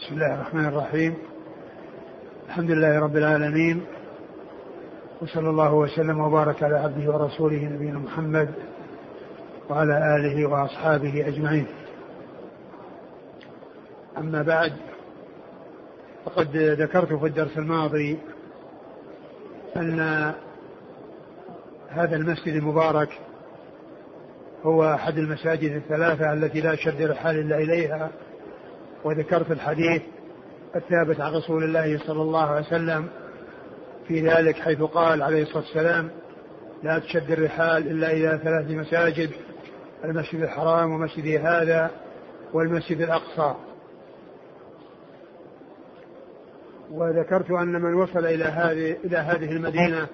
بسم الله الرحمن الرحيم. الحمد لله رب العالمين، وصلى الله وسلم وبارك على عبده ورسوله نبينا محمد وعلى آله وأصحابه أجمعين. أما بعد، فقد ذكرت في الدرس الماضي أن هذا المسجد المبارك هو أحد المساجد الثلاثة التي لا شد رحال إلا إليها، وذكرت الحديث الثابت عن رسول الله صلى الله عليه وسلم في ذلك، حيث قال عليه الصلاة والسلام: لا تشد الرحال إلا إلى 3 مساجد: المسجد الحرام ومسجد هذا والمسجد الأقصى. وذكرت أن من وصل إلى هذه المدينة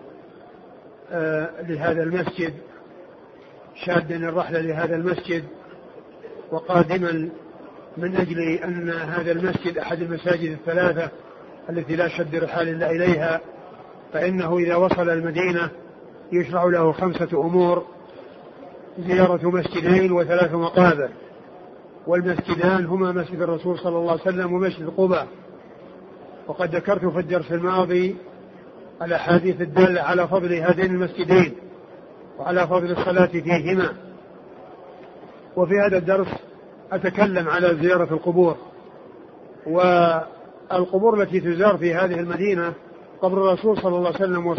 لهذا المسجد شادا الرحلة لهذا المسجد وقادما من أجل أن هذا المسجد أحد المساجد الثلاثة التي لا شد رحال إلا إليها، فإنه إذا وصل المدينة يشرع له 5 أمور: زيارة مسجدين و3 مقابر، والمسجدان هما مسجد الرسول صلى الله عليه وسلم ومسجد قباء. وقد ذكرت في الدرس الماضي الأحاديث الدالة على فضل هذين المسجدين وعلى فضل الصلاة فيهما. وفي هذا الدرس أتكلم على زيارة القبور. والقبور التي تزار في هذه المدينة قبر الرسول صلى الله عليه وسلم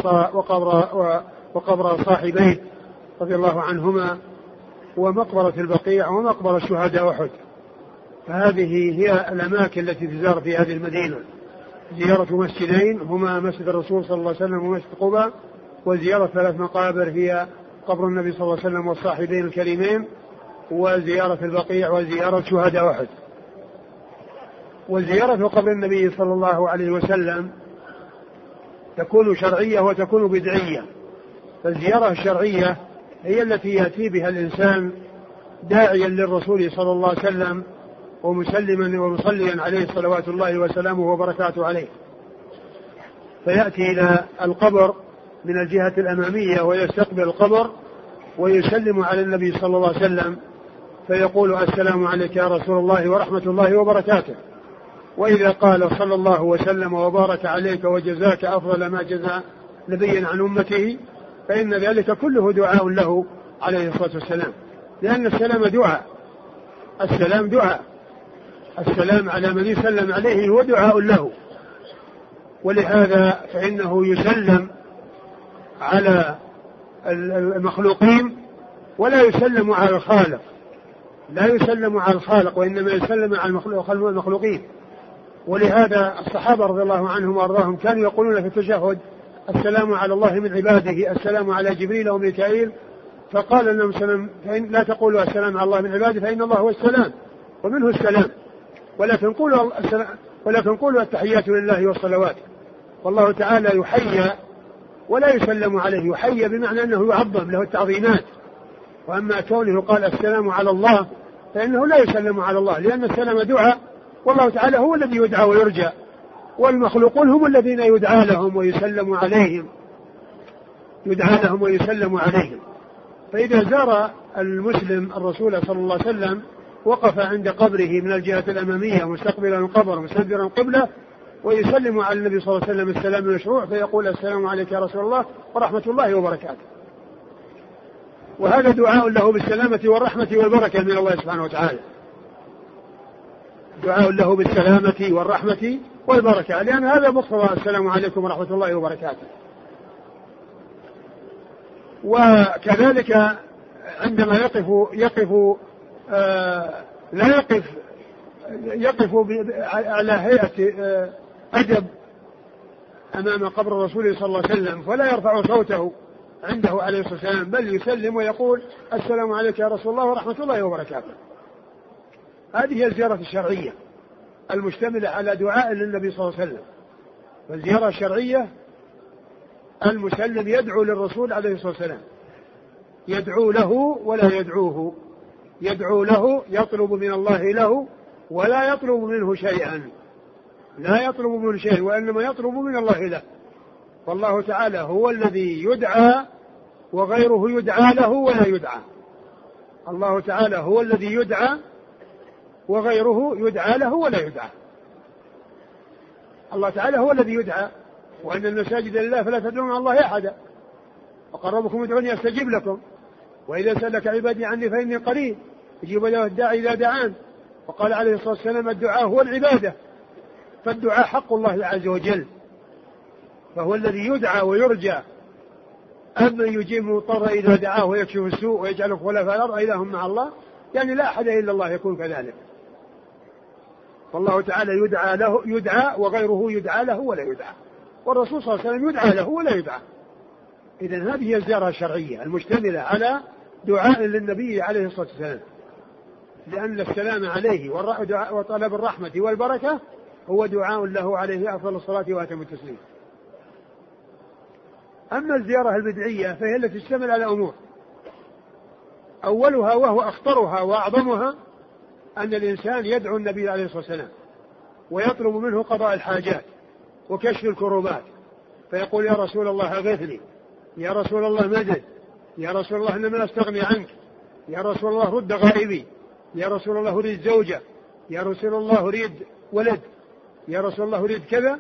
وقبر صاحبيه رضي الله عنهما، ومقبرة البقيع، ومقبرة شهداء أحد. فهذه هي الأماكن التي تزار في هذه المدينة: زيارة مسجدين هما مسجد الرسول صلى الله عليه وسلم ومسجد قباء، وزيارة 3 مقابر هي قبر النبي صلى الله عليه وسلم والصاحبين الكريمين، وزيارة البقيع، وزيارة شهداء أحد. وزيارة قبر النبي صلى الله عليه وسلم تكون شرعية وتكون بدعية. فالزيارة الشرعية هي التي يأتي بها الإنسان داعيا للرسول صلى الله عليه وسلم ومسلما ومصليا عليه صلوات الله وسلامه وبركاته عليه، فيأتي إلى القبر من الجهة الأمامية ويستقبل القبر ويسلم على النبي صلى الله عليه وسلم، فيقول: السلام عليك يا رسول الله ورحمة الله وبركاته. وإذا قال: صلى الله وسلم وبارك عليك وجزاك أفضل ما جزى نبيا عن أمته، فإن ذلك كله دعاء له عليه الصلاة والسلام، لأن السلام دعاء. السلام دعاء، السلام على من يسلم عليه هو دعاء له. ولهذا فإنه يسلم على المخلوقين ولا يسلم على الخالق، لا يسلم على الخالق، وإنما يسلم على المخلوقين. ولهذا الصحابة رضي الله عنهم وأرضاهم كانوا يقولون في التشهد: السلام على الله من عباده، السلام على جبريل وميكائيل. فقال النبي صلى الله عليه وسلم: لا تقولوا السلام على الله من عباده، فإن الله هو السلام ومنه السلام، ولكن قولوا التحيات لله والصلوات. والله تعالى يحيى ولا يسلم عليه، يحيى بمعنى أنه يعظم له التعظيمات. وأما كونه قال السلام على الله فإنه لا يسلم على الله، لأن السلام دعاء، والله تعالى هو الذي يدعى ويرجى، والمخلوقون هم الذين يدعى لهم ويسلم عليهم، يدعى لهم ويسلم عليهم. فإذا زار المسلم الرسول صلى الله عليه وسلم وقف عند قبره من الجهة الأمامية مستقبلا القبر مستدبرا القبلة، ويسلم على النبي صلى الله عليه وسلم السلام المشروع، فيقول: السلام عليك يا رسول الله ورحمة الله وبركاته. وهذا دعاء له بالسلامة والرحمة والبركة من الله سبحانه وتعالى، دعاء له بالسلامة والرحمة والبركة، لأن هذا مقتضى السلام عليكم ورحمة الله وبركاته. وكذلك عندما يقف على هيئة أدب أمام قبر الرسول صلى الله عليه وسلم، فلا يرفع صوته عنده عليه الصلاة والسلام، بل يسلم ويقول: السلام عليك يا رسول الله ورحمة الله وبركاته. هذه هي الزيارة الشرعية المشتملة على دعاء للنبي صلى الله عليه وسلم. فالزيارة الشرعية المسلم يدعو للرسول عليه الصلاة والسلام، يدعو له ولا يدعوه، يدعو له، يطلب من الله له ولا يطلب منه شيئا، لا يطلب منه شيء، وإنما يطلب من الله له. فالله تعالى هو الذي يدعى وغيره يدعى له ولا يدعى. الله تعالى هو الذي يدعى وغيره يدعى له ولا يدعى. الله تعالى هو الذي يدعى، وأن المساجد لله فلا تدعوا مع الله أحدا، وقربكم ادعوني أستجب لكم، وإذا سألك عبادي عني فإني قريب يجيب له الداعي إذا دعان. وقال عليه الصلاة والسلام الدعاء هو العبادة، فالدعاء حق الله عز وجل، فهو الذي يدعى ويرجى. أما يجيب المضطر إذا دعاه ويكشف السوء ويجعله خلفاء الأرض إله مع الله، يعني لا أحد إلا الله يكون كذلك. فالله تعالى يدعى وغيره يدعى له ولا يدعى، والرسول صلى الله عليه وسلم يدعى له ولا يدعى. إذن هذه هي الزيارة الشرعية المشتملة على دعاء للنبي عليه الصلاة والسلام، لأن السلام عليه وطلب الرحمة والبركة هو دعاء له عليه أفضل الصلاة وأتم التسليم. أما الزيارة البدعية فهي التي تشتمل على أمور، أولها وهو أخطرها وأعظمها أن الإنسان يدعو النبي عليه الصلاة والسلام ويطلب منه قضاء الحاجات وكشف الكروبات، فيقول يا رسول الله أغثني، يا رسول الله مدد، يا رسول الله إنما أستغني عنك، يا رسول الله رد غائبي، يا رسول الله أريد زوجة، يا رسول الله أريد ولد، يا رسول الله أريد كذا.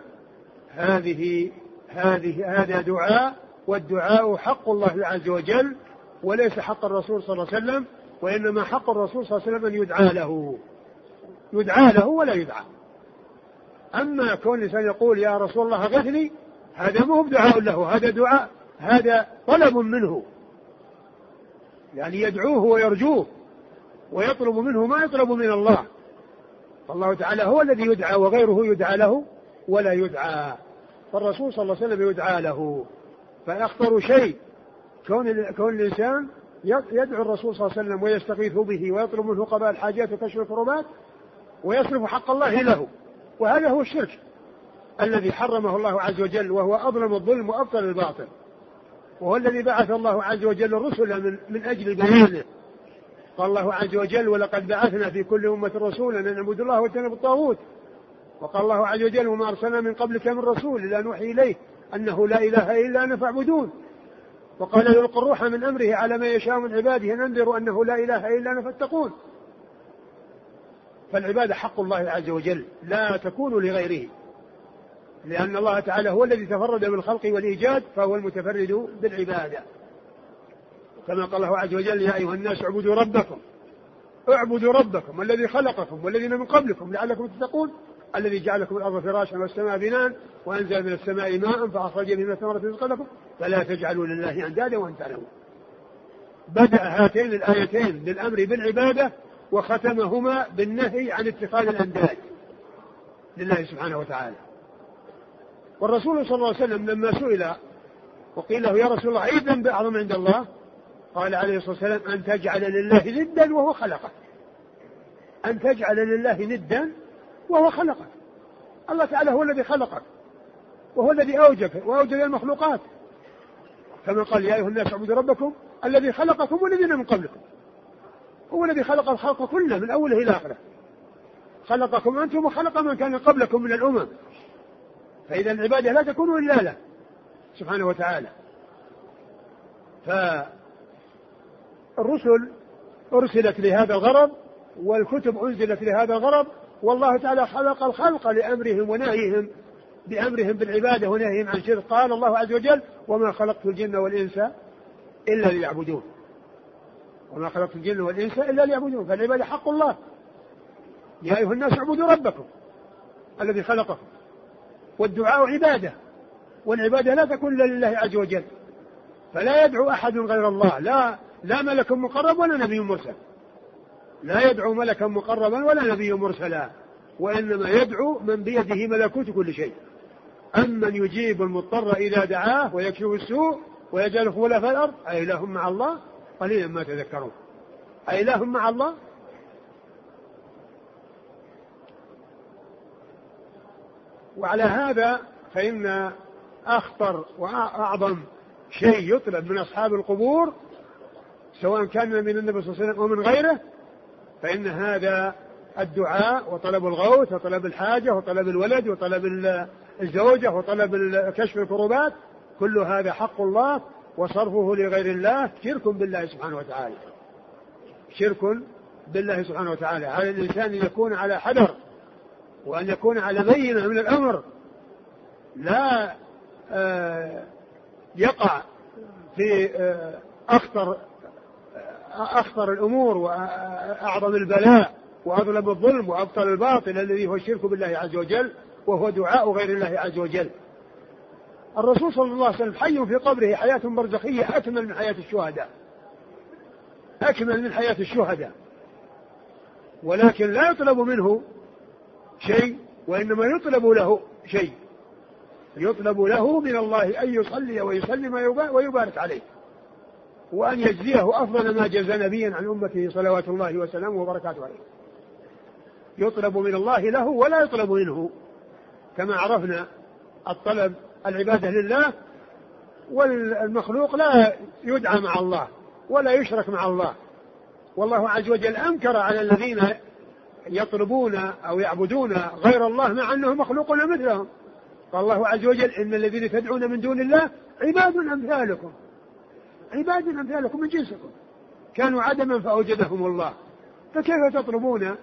هذا دعاء، والدعاء حق الله عز وجل وليس حق الرسول صلى الله عليه وسلم، وإنما حق الرسول صلى الله عليه وسلم أن يدعى له ولا يدعى. أما كون الإنسان يقول يا رسول الله أغثني، هذا مو بدعاء له، هذا دعاء، هذا طلب منه، يعني يدعوه ويرجوه ويطلب منه ما يطلب من الله. فالله تعالى هو الذي يدعى وغيره يدعى له ولا يدعى، فالرسول صلى الله عليه وسلم يدعى له. فأخطر شيء كون الإنسان يدعو الرسول صلى الله عليه وسلم ويستغيث به ويطلب منه قضاء الحاجات وكشف الكربات ويصرف حق الله له، وهذا هو الشرك الذي حرمه الله عز وجل، وهو أظلم الظلم وأبطل الباطل، وهو الذي بعث الله عز وجل الرسل من أجل بيانه. قال الله عز وجل ولقد بعثنا في كل أمة رسولا أن اعبدوا الله واجتنبوا الطاغوت. وقال الله عز وجل وما أرسلنا من قبلك من رسول إلا نوحي إليه أنه لا إله إلا أنا فاعبدون. وقال يلقي الروح من أمره على ما يشاء من عباده أن أنذروا أنه لا إله إلا أنا فاتقون. فالعبادة حق الله عز وجل لا تكون لغيره، لأن الله تعالى هو الذي تفرد بالخلق والإيجاد، فهو المتفرد بالعبادة. كما قال الله عز وجل يا أيها الناس اعبدوا ربكم الذي خلقكم والذين من قبلكم لعلكم تتقون الذي جعل لكم الأرض فراشا والسماء بناء وأنزل من السماء ماء فأخرج به من الثمرات رزقا لكم فلا تجعلوا لله أندادا وأنتم تعلمون. بدأ هاتين الآيتين بالأمر بالعبادة وختمهما بالنهي عن اتخاذ الأنداد لله سبحانه وتعالى. والرسول صلى الله عليه وسلم لما سئل وقيل له يا رسول الله أي ذنب أعظم عند الله؟ قال عليه الصلاة والسلام أن تجعل لله ندا وهو خلقك. أن تجعل لله ندا وهو خلقك. الله تعالى هو الذي خلقك وهو الذي أوجدك وأوجد المخلوقات، كما قال يا أيها الناس اعبدوا ربكم الذي خلقكم والذين من قبلكم. هو الذي خلق الخلق كله من أوله إلى آخره، خلقكم أنتم وخلق من كان قبلكم من الأمم، فإذا العبادة لا تكون إلا له سبحانه وتعالى. فالرسل أرسلت لهذا الغرض والكتب أنزلت لهذا الغرض، والله تعالى خلق الخلق لأمرهم ونهيهم بأمرهم بالعبادة ونهيهم عن شرك. قال الله عز وجل وما خلقت الجن والإنس إلا ليعبدون، وما خلقت الجن والإنس إلا ليعبدون. فالعبادة حق الله. يا أيها الناس اعبدوا ربكم الذي خلقكم، والدعاء عبادة، والعبادة لا تكون إلا لله عز وجل، فلا يدعو أحد غير الله، لا ملك مقرب ولا نبي مرسل، لا يدعو ملكا مقربا ولا نبي مرسلا، وإنما يدعو من بيده ملكوت كل شيء. أمن يجيب المضطر إذا دعاه ويكشف السوء ويجعل خلفاء الأرض أإله مع الله قليلا ما تذكرون. أإله مع الله. وعلى هذا فإن أخطر وأعظم شيء يطلب من أصحاب القبور سواء كان من النبي صلى الله عليه وسلم أو من غيره، فإن هذا الدعاء وطلب الغوث وطلب الحاجة وطلب الولد وطلب الزوجة وطلب كشف الكروبات كل هذا حق الله، وصرفه لغير الله شرك بالله سبحانه وتعالى. شرك بالله سبحانه وتعالى. على الإنسان أن يكون على حذر وأن يكون على بينة من الأمر لا يقع في أخطر الأمور وأعظم البلاء وأظلم الظلم وأبطل الباطل الذي هو الشرك بالله عز وجل وهو دعاء غير الله عز وجل. الرسول صلى الله عليه وسلم حي في قبره حياة برزخية أكمل من حياة الشهداء، أكمل من حياة الشهداء، ولكن لا يطلب منه شيء وإنما يطلب له شيء، يطلب له من الله أن يصلي ويسلم ويبارك عليه، وأن يجزيه أفضل ما جزى نبيا عن أمته صلوات الله وسلامه وبركاته عليه. يطلب من الله له ولا يطلب منه، كما عرفنا الطلب العبادة لله، والمخلوق لا يدعى مع الله ولا يشرك مع الله. والله عز وجل أنكر على الذين يطلبون أو يعبدون غير الله مع أنهم مخلوقون مثلهم. قال الله عز وجل إن الذين تدعون من دون الله عباد أمثالكم، عباد أمثالكم من جنسكم كانوا عدما فأوجدهم الله، فكيف تطلبون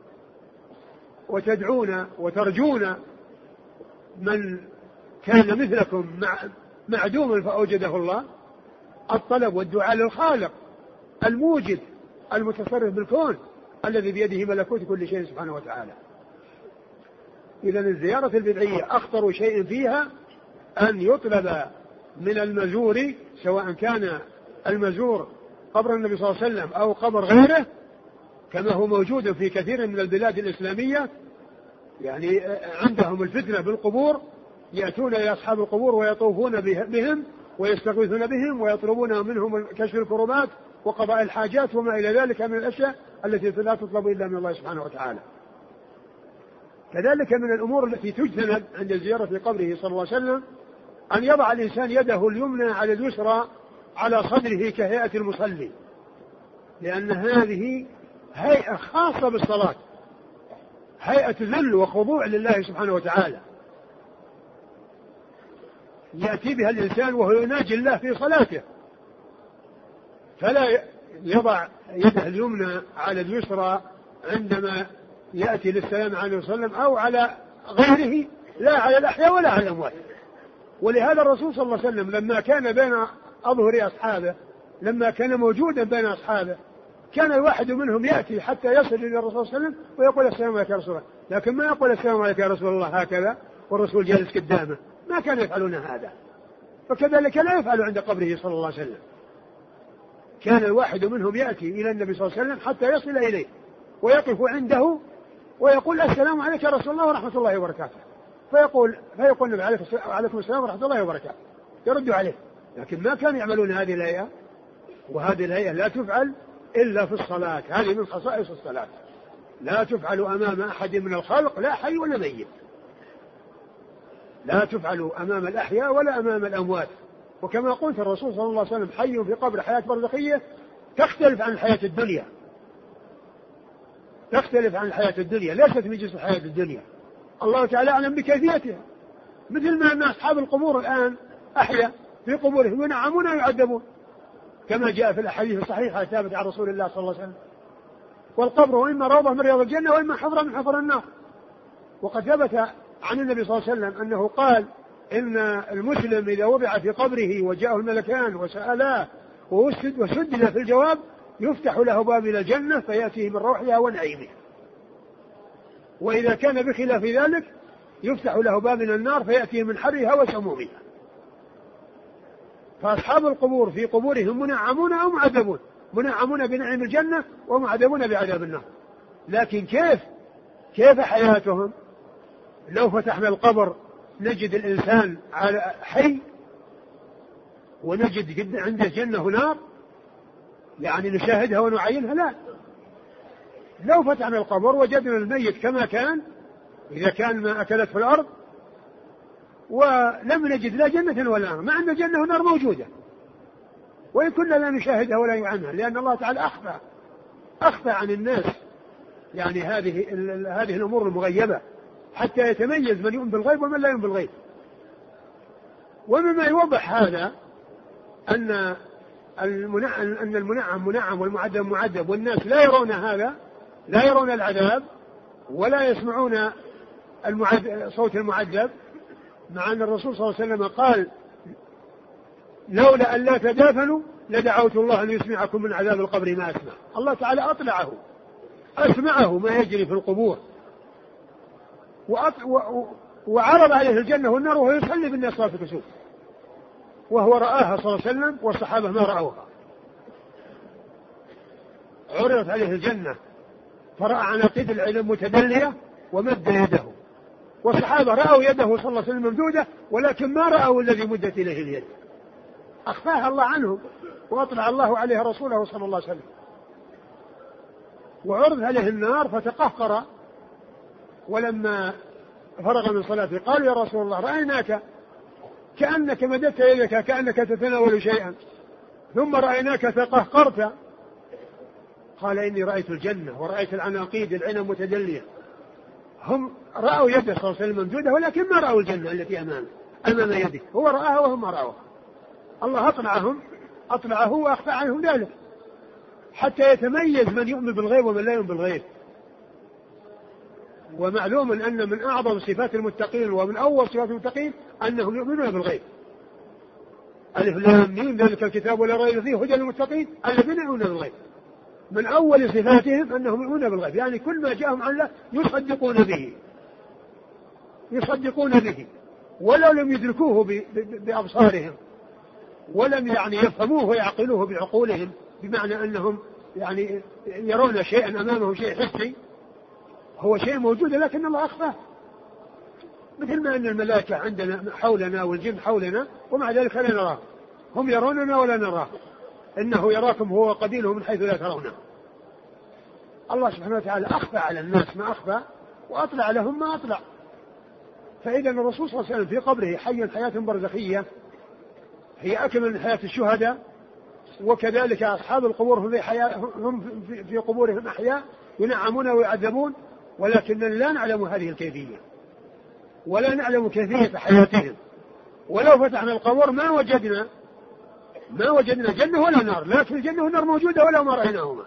وتدعون وترجون من كان مثلكم معدوما فأوجده الله؟ الطلب والدعاء للخالق الموجد المتصرف بالكون الذي بيده ملكوت كل شيء سبحانه وتعالى. إذا الزيارة البدعية أخطر شيء فيها أن يطلب من المزور، سواء كان المزور قبر النبي صلى الله عليه وسلم أو قبر غيره، كما هو موجود في كثير من البلاد الإسلامية، يعني عندهم الفتنة بالقبور، يأتون إلى أصحاب القبور ويطوفون بهم ويستغيثون بهم ويطلبون منهم كشف الكربات وقضاء الحاجات وما إلى ذلك من الأشياء التي لا تطلب إلا من الله سبحانه وتعالى. كذلك من الأمور التي تجتنب عند الزيارة في قبره صلى الله عليه وسلم أن يضع الإنسان يده اليمنى على اليسرى على صدره كهيئة المصلي، لأن هذه هيئة خاصة بالصلاة، هيئة ذل وخضوع لله سبحانه وتعالى يأتي بها الإنسان وهو يناجي الله في صلاته، فلا يضع يده اليمنى على اليسرى عندما يأتي للسلام عليه وسلم أو على غيره، لا على الأحياء ولا على الأموات. ولهذا الرسول صلى الله عليه وسلم لما كان بين أظهر أصحابه، لما كان موجودا بين أصحابه، كان الواحد منهم يأتي حتى يصل إلى الرسول صلى الله عليه وسلم ويقول السلام عليك يا رسول الله، لكن ما يقول السلام عليك يا رسول الله هكذا والرسول جالس قدامه، ما كانوا يفعلون هذا. فكذلك لا يفعل عند قبره صلى الله عليه وسلم، كان الواحد منهم يأتي إلى النبي صلى الله عليه وسلم حتى يصل إليه ويقف عنده ويقول السلام عليك يا رسول الله ورحمة الله وبركاته، فيقول النبي عليكم السلام ورحمة الله وبركاته، يرد عليه. لكن ما كانوا يعملون هذه الهيئة، وهذه الهيئة لا تفعل إلا في الصلاة، هذه من خصائص الصلاة، لا تفعل أمام أحد من الخلق، لا حي ولا ميت، لا تفعل أمام الأحياء ولا أمام الأموات. وكما قلت الرسول صلى الله عليه وسلم حي في قبر حياة برزخية تختلف عن الحياة الدنيا، تختلف عن الحياة الدنيا، ليست من جنس الحياة الدنيا، الله تعالى أعلم بكيفيتها. مثل ما أن أصحاب القبور الآن أحياء في قبورهم ينعمون ويعذبون، كما جاء في الأحاديث الصحيحة الثابتة عن رسول الله صلى الله عليه وسلم. والقبر إما روضة من رياض الجنة وإما حفرة من حفر النار. وقد ثبت عن النبي صلى الله عليه وسلم أنه قال إن المسلم إذا وضع في قبره وجاءه الملكان وسألاه وسدد في الجواب يفتح له باب إلى الجنة فيأتيه من روحها ونعيمها، وإذا كان بخلاف ذلك يفتح له باب إلى النار فيأتيه من حرها وسمومها. فأصحاب القبور في قبورهم منعمون أو معذبون، منعمون بنعيم الجنة ومعذبون بعذاب النار. لكن كيف حياتهم؟ لو فتحنا القبر نجد الإنسان على حي ونجد عنده جنة ونار، يعني نشاهدها ونعينها؟ لا، لو فتحنا القبر وجدنا الميت كما كان، إذا كان ما أكلت في الأرض، ولم نجد لا جنة ولا نار، مع أن جنة ونار موجودة، وإن كنا لا نشاهدها ولا نعنها، لأن الله تعالى أخفى عن الناس يعني هذه الأمور المغيبة حتى يتميز من يؤمن بالغيب ومن لا يؤمن بالغيب. ومما يوضح هذا أن المنعم منعم والمعذب معذب، والناس لا يرون هذا، لا يرون العذاب ولا يسمعون صوت المعذب مع أن الرسول صلى الله عليه وسلم قال لولا أن لا تدافنوا لدعوت الله أن يسمعكم من عذاب القبر ما أسمع. الله تعالى أطلعه أسمعه ما يجري في القبور، وعرض عليه الجنة والنار وهو يصلي بالناس صلاة الكسوف، وهو رآها صلى الله عليه وسلم والصحابة ما رأوها. عرضت عليه الجنة فرأى عناقيد العلم متدلية ومد يده، والصحابة رأوا يده صلى الله عليه وسلم ممدودة ولكن ما رأوا الذي مدت إليه اليد، أخفاها الله عنهم وأطلع الله عليه رسوله صلى الله عليه وسلم. وعرض عليه النار فتقهقر، ولما فرغ من صلاته قال يا رسول الله رأيناك كأنك مددت يدك كأنك تتناول شيئا ثم رأيناك تقهقرت. قال إني رأيت الجنة ورأيت العناقيد العنب متدلية. هم رأوا يده صلى الله عليه وسلم ممدودة ولكن ما رأوا الجنة التي أمام يده، هو رآها وهم ما رأوها. الله أطلعه وأخفى عنهم ذلك حتى يتميز من يؤمن بالغيب ومن لا يؤمن بالغيب. ومعلوم أن من أعظم صفات المتقين ومن أول صفات المتقين أنهم يؤمنون بالغيب. ألف لام ميم ذلك الكتاب لا ريب فيه هدى للمتقين الذين يؤمنون بالغيب. من أول صفاتهم أنهم يؤمنون بالغيب، يعني كل ما جاءهم عن الله يصدقون به ولو لم يدركوه بأبصارهم ولم يعني يفهموه ويعقلوه بعقولهم، بمعنى أنهم يعني يرون شيئا أمامهم شيء حسي هو شيء موجود لكن الله أخفاه، مثل ما أن الملائكة عندنا حولنا والجن حولنا ومع ذلك لا نراه، هم يروننا ولا نراه، إنه يراكم هو وقبيله من حيث لا ترونه. الله سبحانه وتعالى أخفى على الناس ما أخفى وأطلع لهم ما أطلع. فإذا الرسول صلى الله عليه وسلم في قبره حيا حياة برزخية هي أكمل من حياة الشهداء، وكذلك أصحاب القبور هم في قبورهم أحياء ينعمون ويعذبون، ولكننا لا نعلم هذه الكيفية ولا نعلم كيفية حياتهم. ولو فتحنا القبور ما وجدنا جنة ولا نار، لكن الجنة والنار موجودة ولا ما رأيناهما.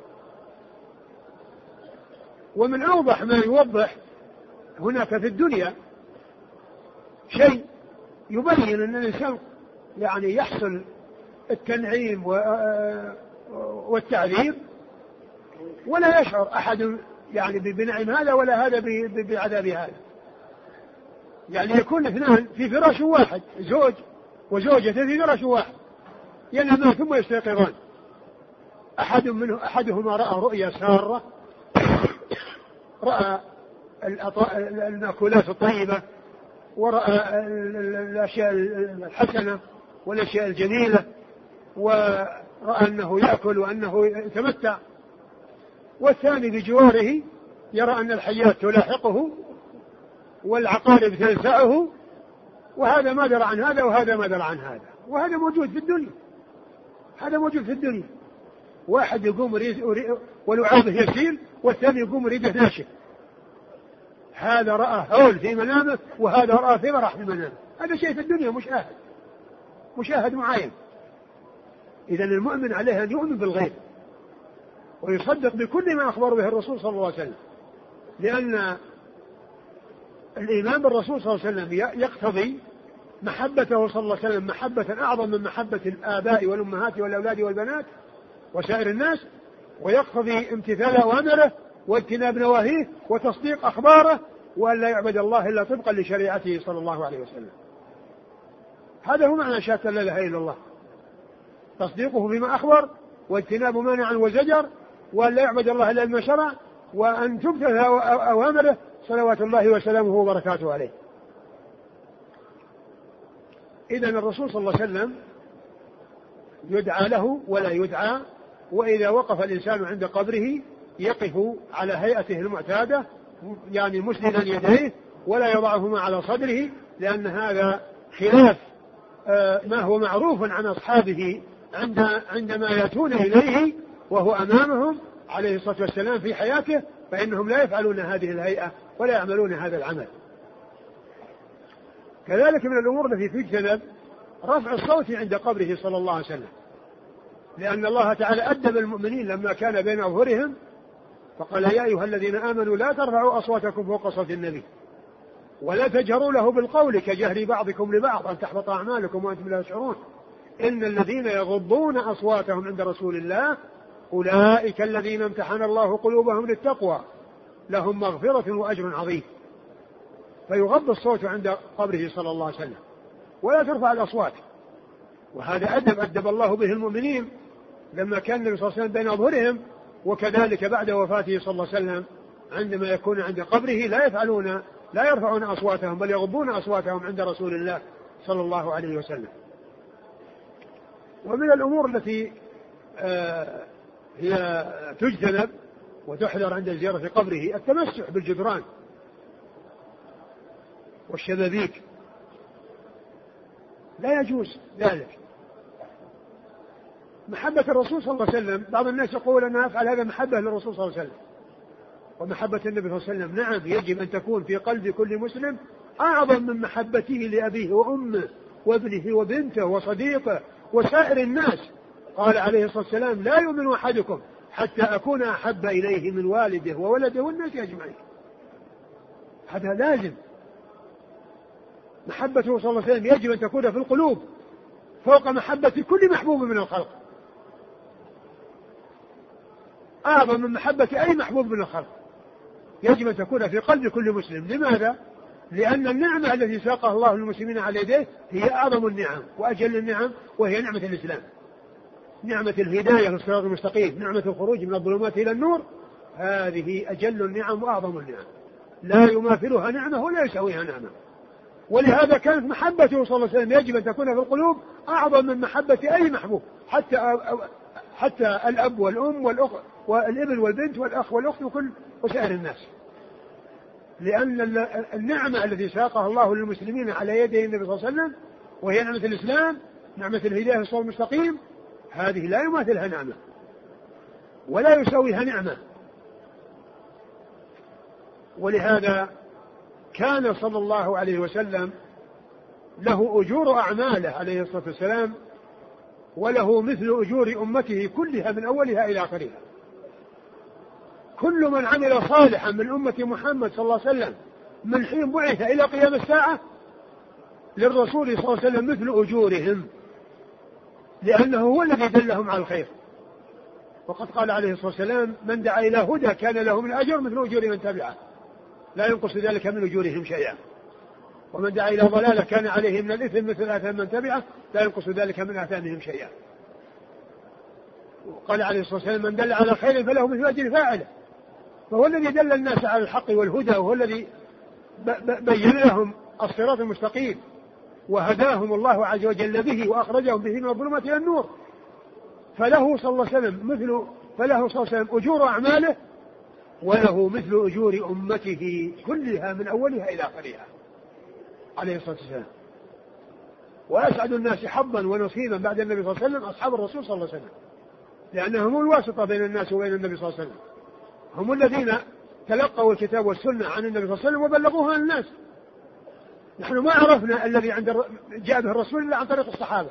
ومن أوضح ما يوضح هناك في الدنيا شيء يبين أن الإنسان يعني يحصل التنعيم والتعذيب ولا يشعر أحد يعني بنعم هذا ولا هذا بعذاب هذا. يعني يكون اثنان في فراش واحد، زوج وزوجة في فراش واحد ينامان ثم يستيقظان، أحدهما رأى رؤيا سارة، رأى المأكولات الطيبة ورأى الأشياء الحسنة والأشياء الجميلة ورأى أنه يأكل وأنه يتمتع، والثاني بجواره يرى أن الحيات تلاحقه والعقارب تلسعه، وهذا ما درى عن هذا وهذا ما درى عن هذا، وهذا موجود في الدنيا. هذا موجود في الدنيا، واحد يقوم ولعابه يسيل والثاني يقوم ريده ناشف، هذا رأى هول في منامه وهذا رأى في فرح في منامه. هذا شيء في الدنيا مشاهد معاين. إذن المؤمن عليه أن يؤمن بالغيب ويصدق بكل ما أخبر به الرسول صلى الله عليه وسلم، لأن الإيمان بالرسول صلى الله عليه وسلم يقتضي محبته صلى الله عليه وسلم محبة أعظم من محبة الآباء والأمهات والأولاد والبنات وسائر الناس، ويقتضي امتثال أوامره واجتناب نواهيه وتصديق أخباره، وأن لا يعبد الله إلا طبقا لشريعته صلى الله عليه وسلم. هذا هو معنى شهادة لا إله إلا الله، تصديقه بما أخبر واجتناب ما نهى عنه وزجر، وأن لا يعبد الله إلا بما شرع، وأن تمتثل أوامره صلوات الله وسلامه وبركاته عليه. إذن الرسول صلى الله عليه وسلم يدعى له ولا يدعى، وإذا وقف الإنسان عند قبره يقف على هيئته المعتادة يعني مسندا يديه ولا يضعهما على صدره، لأن هذا خلاف ما هو معروف عن أصحابه عندما يأتون إليه وهو أمامهم عليه الصلاة والسلام في حياته، فإنهم لا يفعلون هذه الهيئة ولا يعملون هذا العمل. كذلك من الأمور التي تجتنب رفع الصوت عند قبره صلى الله عليه وسلم، لأن الله تعالى أدب المؤمنين لما كان بين أظهرهم فقال يا أيها الذين آمنوا لا ترفعوا أصواتكم فوق صوت النبي ولا تجهروا له بالقول كجهر بعضكم لبعض أن تحبط أعمالكم وأنتم لا تشعرون إن الذين يغضون أصواتهم عند رسول الله أولئك الذين امتحن الله قلوبهم للتقوى لهم مغفرة وأجر عظيم. فيغض الصوت عند قبره صلى الله عليه وسلم ولا ترفع الأصوات. وهذا أدب الله به المؤمنين لما كان النبي صلى الله عليه وسلم بين أظهرهم، وكذلك بعد وفاته صلى الله عليه وسلم عندما يكون عند قبره لا يرفعون أصواتهم بل يغضون أصواتهم عند رسول الله صلى الله عليه وسلم. ومن الأمور التي هي تجتنب وتحذر عند زيارة قبره التمسح بالجدران والشبابيك، لا يجوز ذلك. محبة الرسول صلى الله عليه وسلم، بعض الناس يقول أنا أفعل هذا محبة للرسول صلى الله عليه وسلم، ومحبة النبي صلى الله عليه وسلم نعم يجب أن تكون في قلب كل مسلم أعظم من محبته لأبيه وأمه وابنه وبنته وصديقه وسائر الناس. قال عليه الصلاة والسلام لا يؤمن أحدكم حتى أكون أحب إليه من والده وولده والناس أجمعين. هذا لازم. محبته صلى الله عليه وسلم يجب أن تكون في القلوب فوق محبة كل محبوب من الخلق، أعظم من محبة أي محبوب من الخلق، يجب أن تكون في قلب كل مسلم. لماذا؟ لأن النعمة التي ساقها الله للمسلمين على يديه هي أعظم النعم وأجل النعم، وهي نعمة الإسلام، نعمة الهداية للصراط المستقيم، نعمة الخروج من الظلمات إلى النور. هذه أجل النعم وأعظم النعم، لا يماثلها نعمة ولا يساويها نعمة. ولهذا كانت محبته صلى الله عليه وسلم يجب أن تكون في القلوب أعظم من محبة أي محبوب، حتى الأب والأم والأخ والابن والبنت والأخ والأخت وسائر الناس. لأن النعمة التي ساقها الله للمسلمين على يدي النبي صلى الله عليه وسلم وهي نعمة الإسلام، نعمة الهداية للصراط المستقيم، هذه لا يماثلها نعمة ولا يساويها نعمة. ولهذا كان صلى الله عليه وسلم له أجور أعماله عليه الصلاة والسلام، وله مثل أجور أمته كلها من أولها إلى آخرها. كل من عمل صالحا من أمة محمد صلى الله عليه وسلم من حين بعث إلى قيام الساعة للرسول صلى الله عليه وسلم مثل أجورهم، لأنه هو الذي دلهم على الخير. وقد قال عليه الصلاة والسلام من دعا إلى هدى كان له من أجر مثل أجور من تبعه لا ينقص ذلك من أجورهم شيئا، ومن دعا إلى ضلالة كان عليه من الإثم مثل آثام من تبعه لا ينقص ذلك من آثامهم شيئا. وقال عليه الصلاة والسلام من دل على خير فله مثل أجر فاعله. فهو الذي دل الناس على الحق والهدى، وهو الذي بين لهم الصراط المستقيم وهداهم الله عز وجل به وأخرجهم به من الظلمات إلى النور. فله صلى الله عليه وسلم أجور أعماله، وله مثل أجور أمته كلها من أولها إلى آخرها عليه الصلاة والسلام. وأسعد الناس حظا ونصيبا بعد النبي صلى الله عليه وسلم أصحاب الرسول صلى الله عليه وسلم، لأنهم الواسطة بين الناس وبين النبي صلى الله عليه وسلم، هم الذين تلقوا الكتاب والسنة عن النبي صلى الله عليه وسلم وبلغوها للناس. نحن ما عرفنا الذي جاء به الرسول إلا عن طريق الصحابة.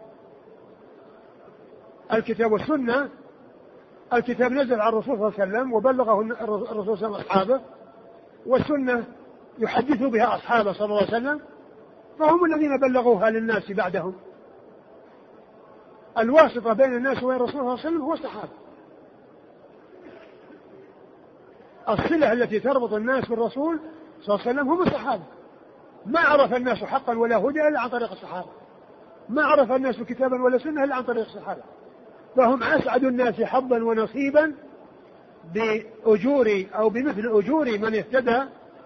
الكتاب والسنة، الكتاب نزل على الرسول صلى الله عليه وسلم وبلغه الرسول صلى الله عليه وسلم أصحابه، والسنة يحدث بها أصحابه صلى الله عليه وسلم، فهم الذين بلغوها للناس بعدهم. الواسطة بين الناس وبين الرسول صلى الله عليه وسلم هو الصحابة. الصلة التي تربط الناس بالرسول صلى الله عليه وسلم هم الصحابة. ما عرف الناس حقا ولا هدى إلا عن طريق الصحابة، ما عرف الناس كتابا ولا سنة إلا عن طريق الصحابة. فهم أسعد الناس حظا ونصيبا بأجور أو بمثل أجور من اهتدى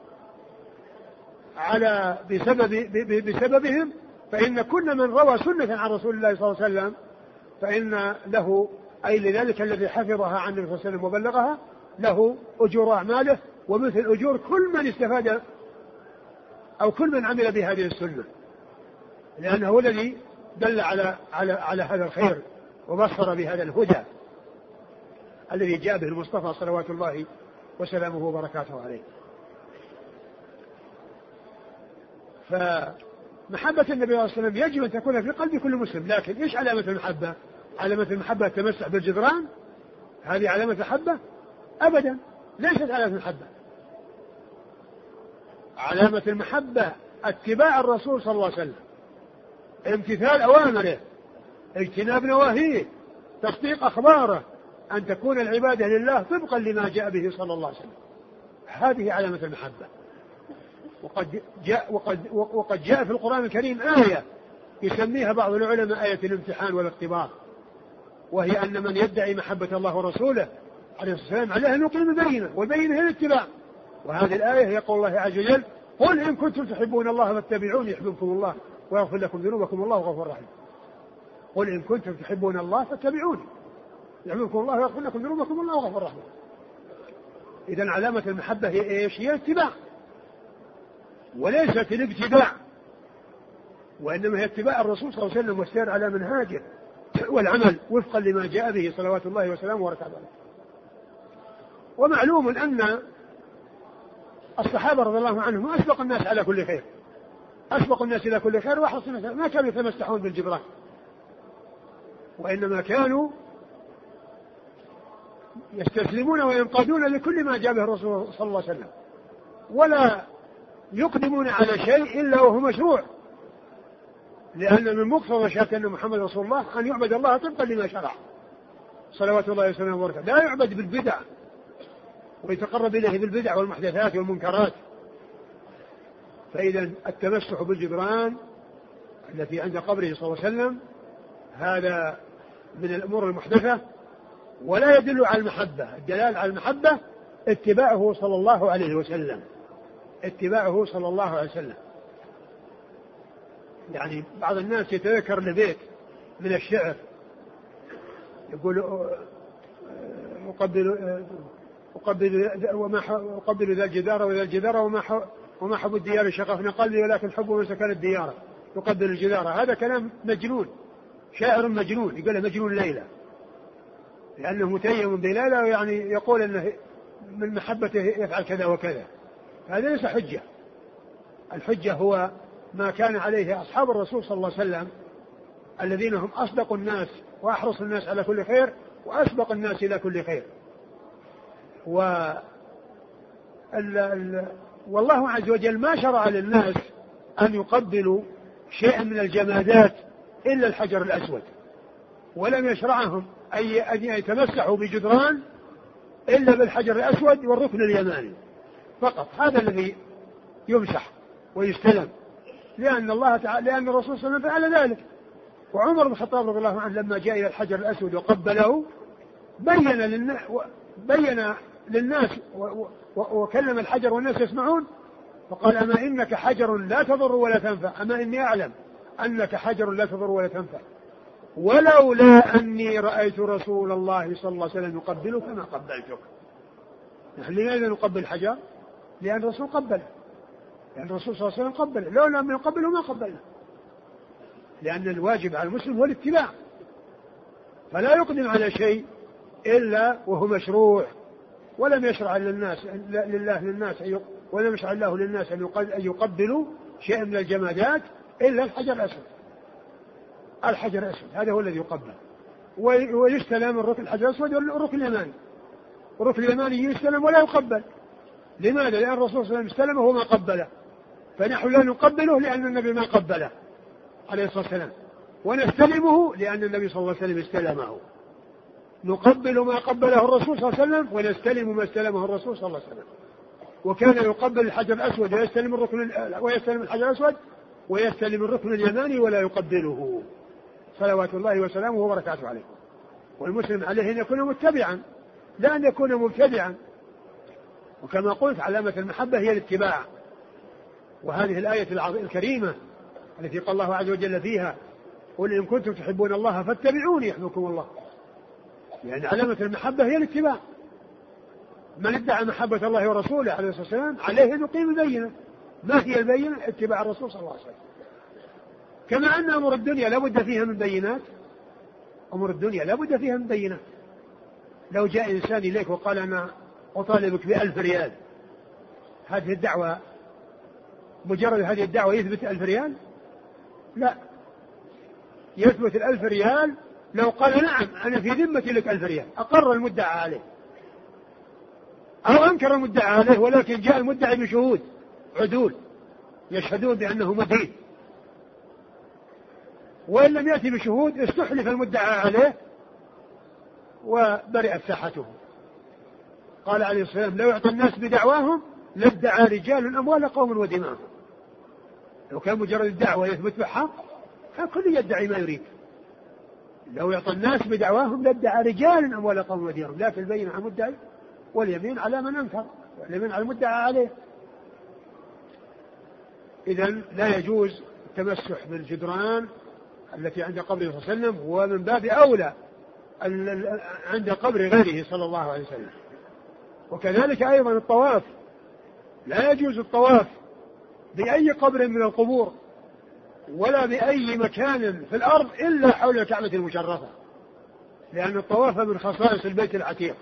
بسببهم. فإن كل من روى سنة عن رسول الله صلى الله عليه وسلم فإن له أي لذلك الذي حفظها عن النبي صلى الله عليه وسلم وبلغها له أجور أعماله ومثل أجور كل من استفاد أو كل من عمل بهذه السنة، لأنه هو الذي دل على هذا الخير وبصر بهذا الهدى الذي جاء به المصطفى صلوات الله وسلامه وبركاته عليه. فمحبة النبي صلى الله عليه وسلم يجب أن تكون في قلب كل مسلم. لكن إيش علامة المحبة؟ علامة المحبة التمسح بالجدران؟ هذه علامة محبة؟ أبدا، ليست علامة محبة. علامة المحبة اتباع الرسول صلى الله عليه وسلم، امتثال أوامره، اجتناب نواهيه، تصديق أخباره، أن تكون العبادة لله طبقا لما جاء به صلى الله عليه وسلم. هذه علامة المحبة. وقد جاء في القرآن الكريم آية يسميها بعض العلماء آية الامتحان والاختبار، وهي أن من يدعي محبة الله ورسوله عليه الصلاة والسلام عليه أن يقيم بينه، والبينة هي الاتباع. وهذه الآية هي قول الله عز وجل: قل إن كنتم تحبون الله فاتبعوني يحببكم الله ويغفر لكم ذنوبكم والله غفور رحيم. قل إن كنتم تحبون الله فاتبعوني يحببكم الله ويغفر لكم ذنوبكم والله غفور رحيم. إذن علامة المحبة هي إيش؟ هي اتباع، وليست الابتداع، وإنما هي اتباع الرسول صلى الله عليه وسلم والسير على منهاجه والعمل وفقا لما جاء به صلوات الله وسلامه وبركاته عليه. ومعلوم أن الصحابة رضي الله عنهم أسبق الناس على كل خير، أسبق الناس إلى كل خير وأحرص الناس، ما كانوا يتمسحون بالجبران، وإنما كانوا يستسلمون وينقادون لكل ما جاء به الرسول صلى الله عليه وسلم، ولا يقدمون على شيء إلا وهو مشروع، لأن من مقتضى شهادة أن محمد رسول الله أن يعبد الله طبقا لما شرع صلوات الله وسلامه وبركاته، لا يعبد بالبدع ويتقرب إليه بالبدع والمحدثات والمنكرات. فإذا التمسح بالجدران التي عند قبره صلى الله عليه وسلم هذا من الأمور المحدثة، ولا يدل على المحبة. الدلال على المحبة اتباعه صلى الله عليه وسلم، اتباعه صلى الله عليه وسلم. يعني بعض الناس يتذكر لبيت من الشعر يقول: أقبل ذا الجدار وذا الجدار وما حب الديار شغفنا قلبي ولكن حب من سكن الديار يقبل الجدار. هذا كلام مجنون، شاعر مجنون، يقول مجنون ليلى، لأنه متيم بليلى، ويعني يقول أنه من محبته يفعل كذا وكذا. هذا ليس حجة. الحجة هو ما كان عليه أصحاب الرسول صلى الله عليه وسلم الذين هم أصدق الناس وأحرص الناس على كل خير وأسبق الناس إلى كل خير. والله عز وجل ما شرع للناس أن يقبلوا شيئا من الجمادات إلا الحجر الأسود، ولم يشرعهم أن يتمسحوا بجدران إلا بالحجر الأسود والركن اليماني فقط. هذا الذي يمسح ويستلم، لأن الله تعالى، لأن الرسول صلى الله عليه وسلم فعل ذلك. وعمر بن الخطاب رضي الله عنه لما جاء إلى الحجر الأسود وقبله بين للناس وكلم الحجر والناس يسمعون، فقال: أما إنك حجر لا تضر ولا تنفع، أما إني أعلم أنك حجر لا تضر ولا تنفع، ولولا أني رأيت رسول الله صلى الله عليه وسلم يقبلك ما قبلتك. نحن لماذا نقبل الحجر؟ لأن الرسول قبله، لأن الرسول صلى الله عليه وسلم قبله، لو لم يقبله ما قبله، لأن الواجب على المسلم هو الاتباع، فلا يقدم على شيء إلا وهو مشروع. ولم يشرع للناس ولم يشرع الله للناس أن يقبلوا شيئا من الجمادات إلا الحجر الأسود. الحجر الأسود هذا هو الذي يقبل، ويستلم الركن الحجر الأسود والركن اليماني. الركن اليماني يستلم ولا يقبل. لماذا؟ لأن الرسول صلى الله عليه وسلم استلمه وما قبله، فنحن لا نقبله لأن النبي ما قبله عليه الصلاة والسلام، ونستلمه لأن النبي صلى الله عليه وسلم استلمه. نقبل ما قبله الرسول صلى الله عليه وسلم ونستلم ما استلمه الرسول صلى الله عليه وسلم. وكان يقبل الحجر الأسود ويستلم الحجر الأسود ويستلم الركن اليماني ولا يقبله صلوات الله وسلامه وبركاته عليه. والمسلم عليه أن يكون متبعا لا أن يكون مبتدعا. وكما قلت علامة المحبة هي الاتباع. وهذه الآية الكريمة التي قال الله عز وجل فيها: قل إن كنتم تحبون الله فاتبعوني يحببكم الله. يعني علامة المحبة هي الاتباع. من ادعى محبة الله ورسوله عليه الصلاة والسلام عليه أن يقيم البينة. ما هي البينة؟ اتباع الرسول صلى الله عليه وسلم. كما أن أمور الدنيا لا بد فيها من بينات، أمور الدنيا لا بد فيها من بينات. لو جاء إنسان إليك وقال: أنا أطالبك ب1000 ريال، هذه الدعوة مجرد هذه الدعوة يثبت 1000 ريال؟ لا، يثبت 1000 ريال لو قال: نعم أنا في ذمتي لك 1000 ريال، أقر المدعى عليه، أو أنكر المدعى عليه ولكن جاء المدعي بشهود عدول يشهدون بأنه مدين، وإن لم يأتي بشهود استحلف المدعى عليه وبرئت ساحته. قال عليه الصلاة والسلام: لو يعطى الناس بدعواهم لادعى رجال أموال قوم ودماءهم. لو كان مجرد الدعوة يثبت بحق فكل يدعي ما يريد. لو يعطى الناس بدعواهم لادعى رجال أموال قوم ودماءهم، لكن البينة على المدعي واليمين على من أنكر، واليمين على المدعى عليه. إذن لا يجوز التمسح بالجدران التي عند قبره صلى الله عليه وسلم، ومن باب أولى عند قبر غيره صلى الله عليه وسلم. وكذلك أيضا الطواف، لا يجوز الطواف بأي قبر من القبور ولا بأي مكان في الأرض إلا حول الكعبة المشرفة، لأن الطواف من خصائص البيت العتيق.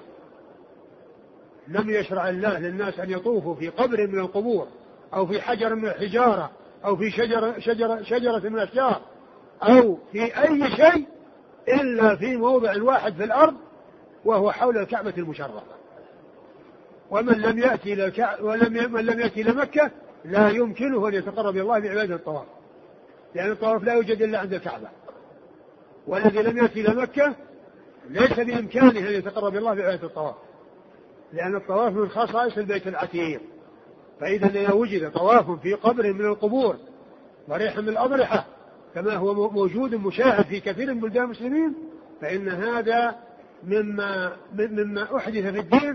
لم يشرع الله للناس أن يطوفوا في قبر من القبور أو في حجر من الحجارة أو في شجرة من الأشجار أو في أي شيء إلا في موضع واحد في الأرض وهو حول الكعبة المشرفة. ومن لم يأتي إلى مكة لا يمكنه أن يتقرب إلى الله بعبادة الطواف، لأن الطواف لا يوجد إلا عند الكعبة. والذي لم يأتي إلى مكة ليس بإمكانه أن يتقرب إلى الله بعبادة الطواف، لأن الطواف من خصائص البيت العتيق. فإذا إذا وجد طواف في قبر من القبور ضريح من الأضرحة كما هو موجود مشاهد في كثير من بلدان المسلمين، فإن هذا مما أحدث في الدين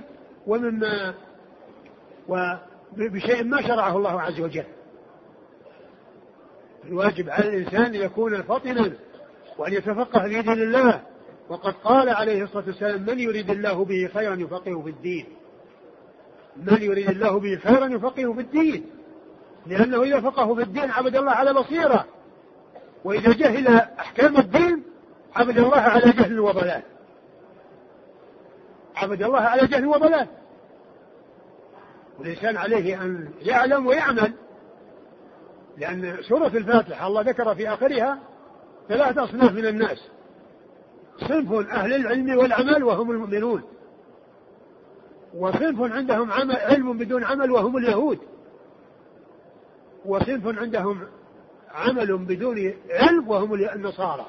بشيء ما شرعه الله عز وجل. الواجب على الإنسان أن يكون فطنا وأن يتفقه في دين الله، وقد قال عليه الصلاة والسلام: من يريد الله به خيرا يفقهه في الدين. من يريد الله به خيرا يفقهه في الدين، لأنه إذا فقهه في الدين عبد الله على بصيرة، وإذا جهل أحكام الدين عبد الله على جهل وضلال. عبد الله على جهل وضلال. والإنسان عليه أن يعلم ويعمل، لأن سورة الفاتحة الله ذكر في آخرها 3 أصناف من الناس: صنف أهل العلم والعمل وهم المؤمنون، وصنف عندهم علم بدون عمل وهم اليهود، وصنف عندهم عمل بدون علم وهم النصارى.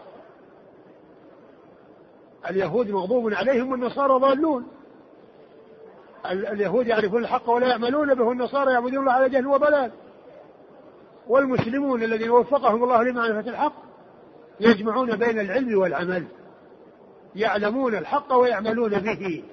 اليهود مغضوب عليهم والنصارى ضالون. اليهود يعرفون الحق ولا يعملون به، والنصارى يعبدون الله على جهل وضلال. والمسلمون الذين وفقهم الله لمعرفة الحق يجمعون بين العلم والعمل، يعلمون الحق ويعملون به.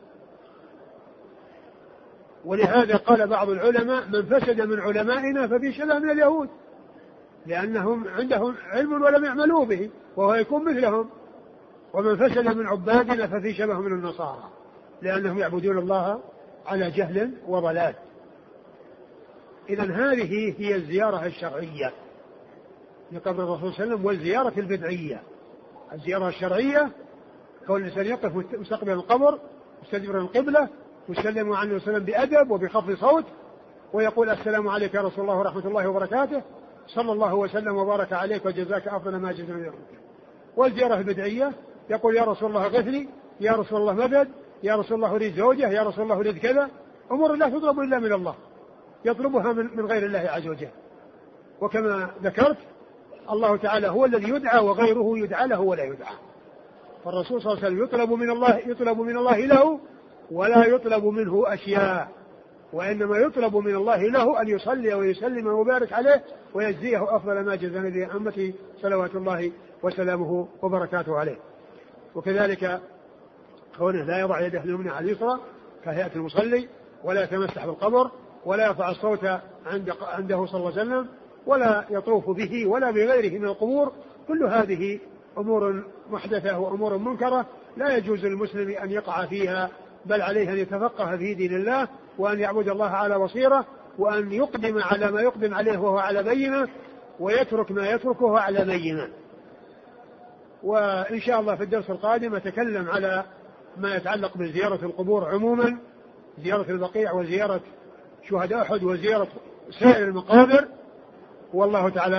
ولهذا قال بعض العلماء: من فسد من علمائنا ففي شبه من اليهود، لأنهم عندهم علم ولم يعملوا به، وهو يكون مثلهم. ومن فسد من عبادنا ففي شبه من النصارى، لأنهم يعبدون الله على جهل وضلال. إذن هذه هي الزيارة الشرعية لقبر الرسول صلى الله عليه وسلم، والزيارة البدعية. الزيارة الشرعية كون الإنسان يقف مستقبل القبر مستدبر القبلة ويسلم عنه وسلم بأدب وبخفض صوت ويقول: السلام عليك يا رسول الله ورحمة الله وبركاته، صلى الله وسلم وبارك عليك وجزاك أفضل ما جزا من يومك. والزيارة البدعية يقول: يا رسول الله غثني، يا رسول الله مدد، يا رسول الله أريد زوجة، يا رسول الله أريد كذا. أمور لا تطلب إلا من الله، يطلبها من غير الله عز وجل. وكما ذكرت الله تعالى هو الذي يدعى وغيره يدعى له ولا يدعى. فالرسول صلى الله عليه وسلم يطلب من الله له ولا يطلب منه أشياء، وإنما يطلب من الله له أن يصلي ويسلم ويبارك عليه ويجزيه أفضل ما جزى نبي أمته صلوات الله وسلامه وبركاته عليه. وكذلك كونه لا يضع يده اليمنى على اليسرى كهيئة المصلي، ولا يتمسح بالقبر، ولا يرفع الصوت عنده صلى الله عليه وسلم، ولا يطوف به ولا بغيره من القبور. كل هذه أمور محدثة وأمور منكرة لا يجوز للمسلم أن يقع فيها، بل عليه أن يتفقه في دين الله وأن يعبد الله على بصيرة، وأن يقدم على ما يقدم عليه وهو على بينة، ويترك ما يتركه وهو على بينة. وإن شاء الله في الدرس القادم أتكلم على ما يتعلق بزيارة القبور عموما، زيارة البقيع وزيارة شهداء أحد وزيارة سائر المقابر، والله تعالى